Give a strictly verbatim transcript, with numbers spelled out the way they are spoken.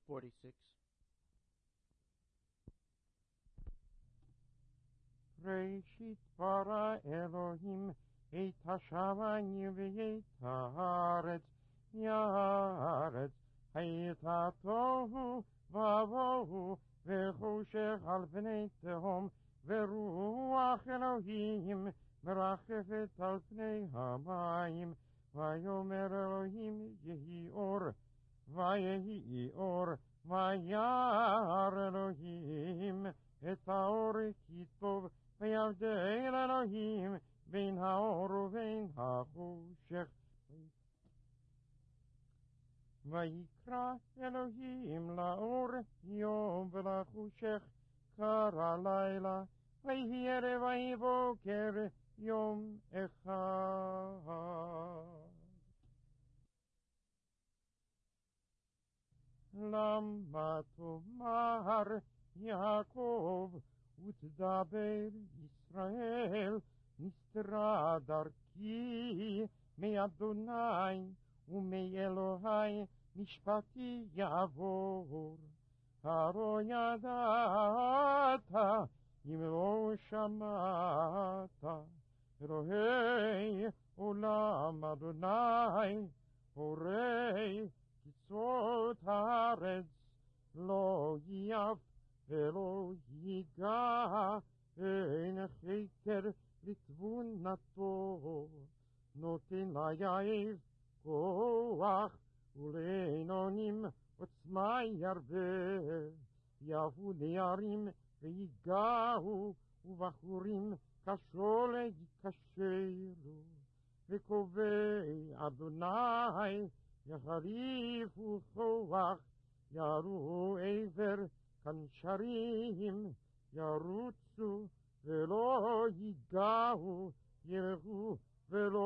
forty-six. ראשית ברא אלוהים את השמיים ואת הארץ, יארץ הייתה תוהו ובוהו וחושך על פני תהום, ורוח אלוהים מרחפת על פני המים. ויאמר אלוהים יהי אור, ויהי אור, וירא אלוהים את האור כי טוב, ויבדל אלוהים בין האור ובין החושך. ויקרא אלוהים לאור יום ולחושך קרא לילה, ויהי ערב ויהי בוקר יום אחד. למה תאמר יעקב ותדבר ישראל, נסתרה דרכי מאדוני ומאלוהי משפטי יעבור. הרו ידעת אם לא שמעת, אלוהי עולם אדוני הורי קצות הארץ, לא יף ולא ייגע, אין חקר לתבונתו. נותן ליעב כוח ולעינונים עוצמה ירבה. יפו נערים ויגעו, ובחורים כשול ייכשלו. וקובעי אדוני יחריפו כוח, ירו עבר כנשרים, ירוצו ולא ייגעו, ילכו ולא